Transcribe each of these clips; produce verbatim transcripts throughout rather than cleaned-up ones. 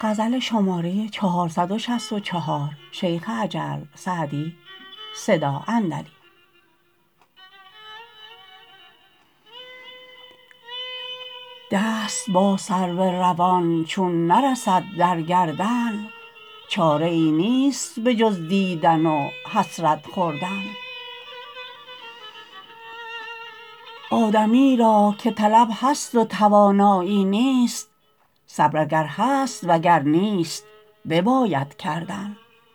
غزل شماره چهارصد و شصت و چهار شیخ اجل سعدی صدا اندلی. دست با سرو روان چون نرسد در گردن، چاره ای نیست به جز دیدن و حسرت خوردن. آدمی را که طلب هست و توانایی نیست، صبر اگر هست وگر نیست بباید کردن.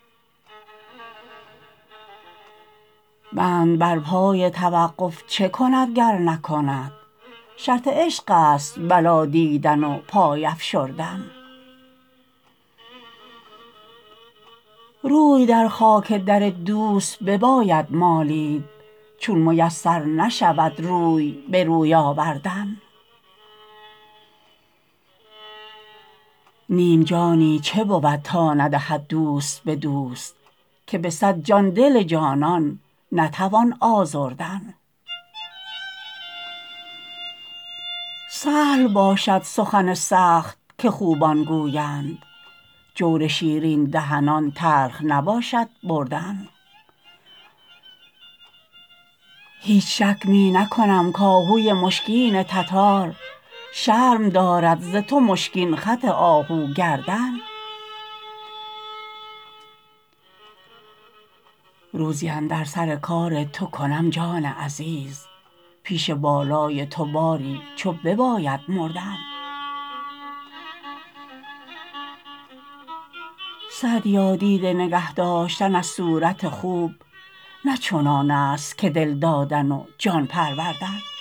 بند بر پای توقف چه کند گر نکند، شرط عشق است بلا دیدن و پای افشردن. روی در خاک در دوست بباید مالید، چون میسر نشود روی به روی آوردن. نیم جانی چه بود تا ندهد دوست به دوست، که به صد جان دل جانان نتوان آزردن. سهل باشد سخن سخت که خوبان گویند، جور شیرین دهنان تلخ نباشد بردن. هیچ شک می نکنم کآهوی مشکین تتار، شرم دارد ز تو مشکین خط آهو گردن. روزی اندر سر کار تو کنم جان عزیز، پیش بالای تو باری چو بباید مردن. سعدیا دیده نگه داشتن از صورت خوب، نه چنان است که دل دادن و جان پروردن.